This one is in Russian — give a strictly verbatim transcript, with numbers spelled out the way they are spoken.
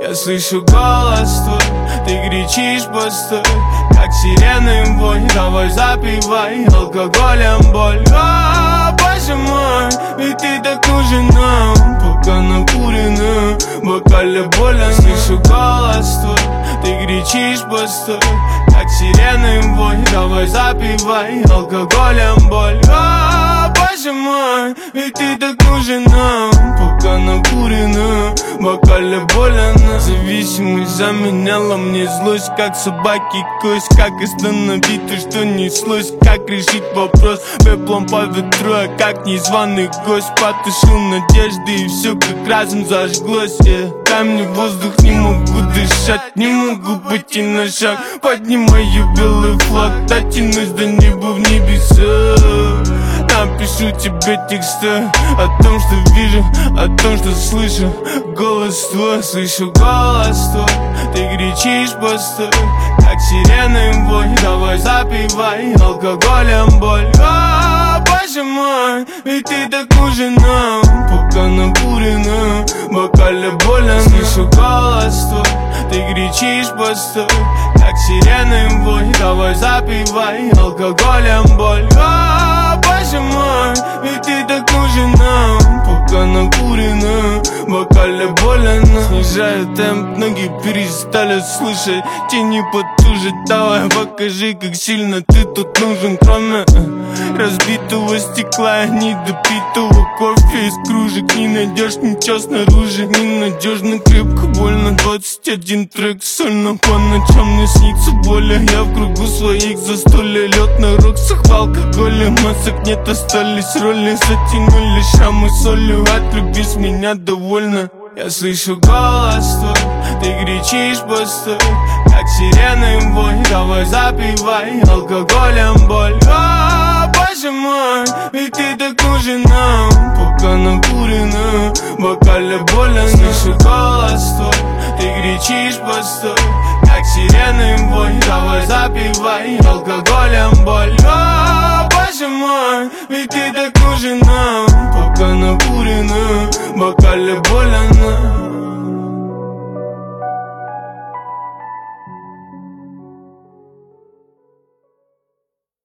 Я слышу голос твой, ты кричишь пустой, как сирены вой. Давай запивай алкоголем боль. О, боже мой, ведь ты так нужен нам, пока накуренным в бокале больно. Слышу голос твой, ты кричишь пустой, как сирены вой. Давай запивай алкоголем боль. О, боже мой, ведь ты так нужен нам, пока накуренным в бокале больно. Зависимость заменяла мне злость, как собаки кость. Как остановить то, что неслось, как решить вопрос пеплом по ветру, а как незваный гость. Потушил надежды и все как разом зажглось, yeah. Дай мне воздух, не могу дышать, не могу пойти на шаг. Поднимаю белый флаг, дотянусь до неба в небеса. Напишу тебе тексты о том, что вижу, о том, что слышу. Голос твой, слышу голос твой, ты кричишь пустой, как сирены вой. Давай запивай алкоголем боль. О, боже мой, ведь ты так нужен нам, пока накуренным в бокале больно. Слышу голос твой, ты кричишь пустой, как сирены вой. Давай запивай алкоголем боль. О, боже мой, ведь ты так нужен нам, пока накуренным в бокале больно. Снижаю темп, ноги перестали слышать, тени потуже. Давай покажи, как сильно ты тут нужен. Кроме разбитого стекла и недопитого кофе из кружек, не найдешь ничего снаружи. Ненадежно, крепко, больно. Двадцать один трек сольно по ночам мне снится боль. Я в кругу своих застолья, лед на роксах в алкоголе. Масок нет, остались роли, затянули шрамы солью. Отрубись, меня довольно. Я слышу голос твой, ты кричишь пустой, как сирены вой. Давай запивай алкоголем боль. О, боже мой, ведь ты так нужен нам, пока накуренным в бокале больно. Слышу голос твой, ты кричишь пустой, как сирены вой. Давай запивай алкоголем боль. О, боже мой, ведь ты так нужен нам, пока накуренным в бокале больно.